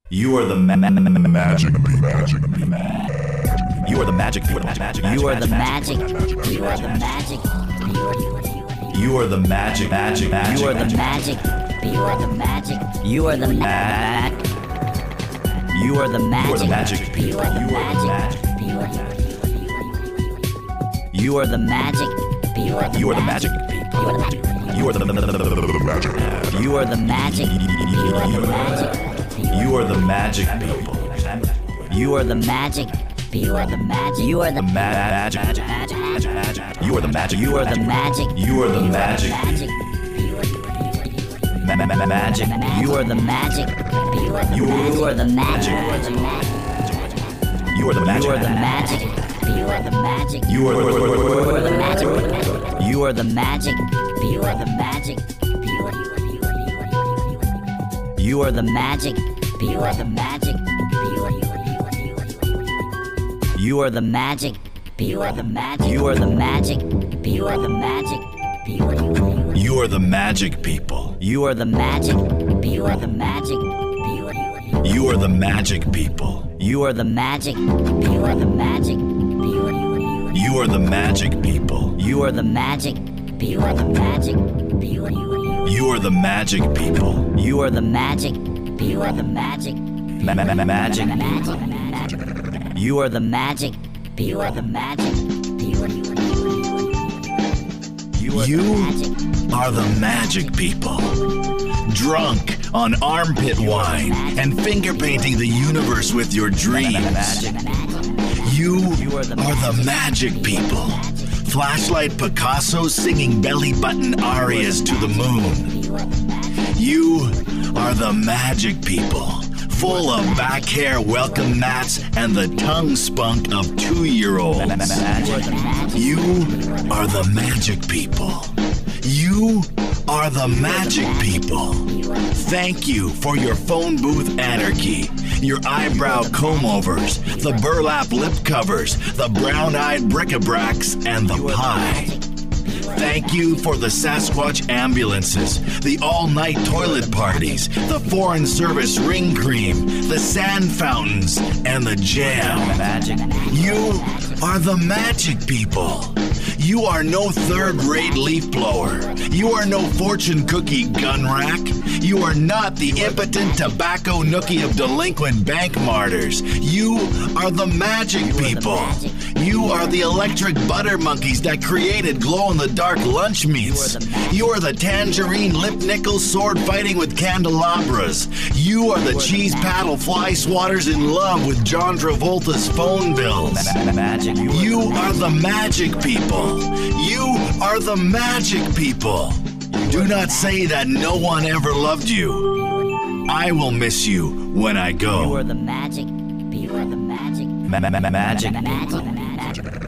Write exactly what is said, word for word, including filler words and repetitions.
You are the ma- ma- ma- ma- magic. Magic. You are the magic. You are the magic. You are the magic. You are the magic. You are the magic. Magic. You are the magic. You are the magic. You are the magic. You are the magic. You are the magic. You are the magic. You are the magic. You are the magic. You are the magic. You are the magic. You are the magic. You are the magic people. You are the magic. You are the magic. You are the magic. You are the magic. You are the magic. You are the magic. Magic. You are the magic. You are the magic. You are the magic. You are the magic. You are the magic. You are the magic. You are the magic. You are the magic. You are the magic. You are the magic. You are the magic. You are the magic. You are the magic. You are the magic. You are the magic people. You are the magic. You are the magic. You are the magic people. You are the magic. You are the magic. You are the magic people. You are the magic. You are the magic. You are the magic people. You are the magic. You are the magic. Magic. You are the magic. You are the magic. You are the magic people. Drunk on armpit wine and finger painting the universe with your dreams. You are the magic people. Flashlight Picasso singing belly button arias to the moon. You are the magic people. Full of back hair welcome mats and the tongue spunk of two-year-olds. You are the magic people. You are the magic people. Thank you for your phone booth anarchy, your eyebrow comb-overs, the burlap lip covers, the brown-eyed bric-a-bracs, and the pie. Thank you for the Sasquatch ambulances, the all-night toilet parties, the foreign service ring cream, the sand fountains, and the jam. You are the magic people. You are no third-rate leaf blower. You are no fortune cookie gun rack. You are not the impotent tobacco nookie of delinquent bank martyrs. You are the magic people. You are the electric butter monkeys that created glow-in-the-dark lunch meats. You are the tangerine lip nickel sword fighting with candelabras. You are the cheese paddle fly swatters in love with John Travolta's phone bills. You are the magic people. You are the magic people. Do not say that no one ever loved you. I will miss you when I go. You are the magic. You are the magic. Magic.